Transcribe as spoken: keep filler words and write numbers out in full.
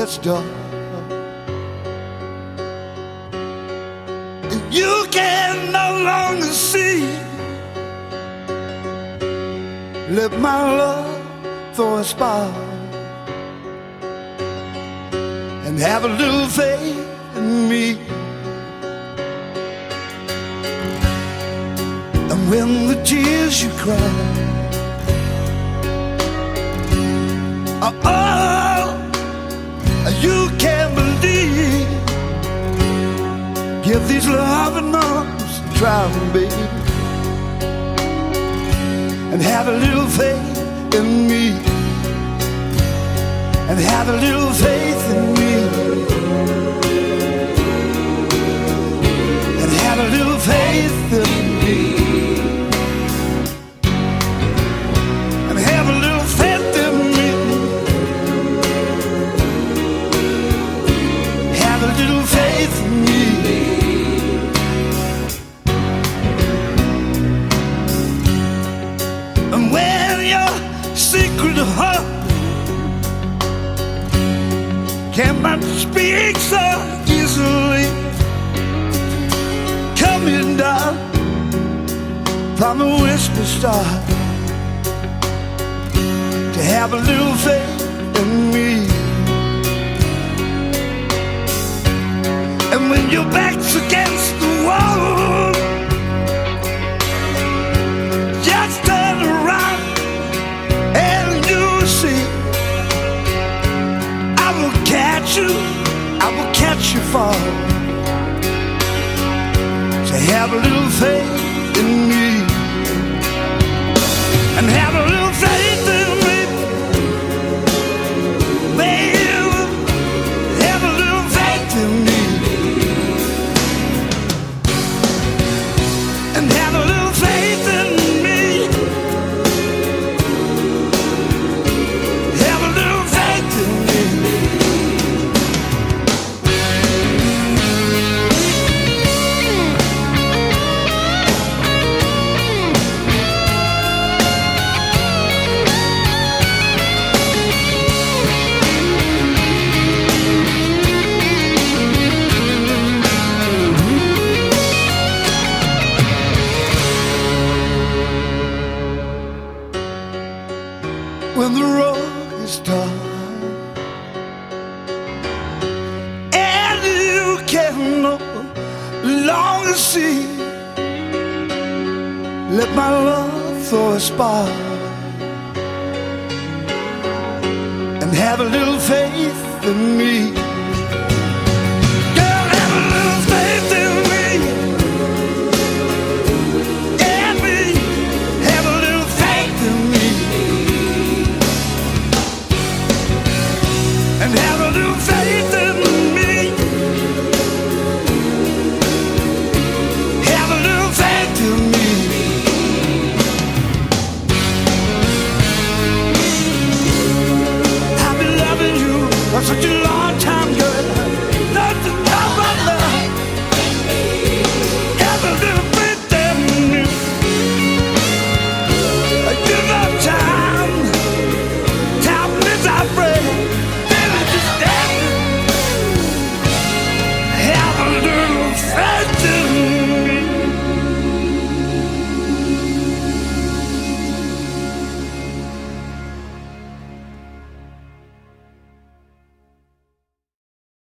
gets dark and you can no longer see, let my love throw a spark and have a little faith in me. And when the tears you cry are all you can believe, give these loving arms a try, baby, and have a little faith in me, and have a little faith in me, and have a little faith in me, and have a little faith in me, have a little faith in me. And when your secret heart cannot speak so easily, coming down from a whisper star, to have a little faith in me. And when your back's against the wall, just turn around and you'll see I will catch you, I will catch you fall. So have a little faith in me, and have a little faith in me, baby, have a little faith in me, and have a little faith in me, have a little faith in me. When the road is dark and you can no longer see, let my love throw a spark and have a little faith in me,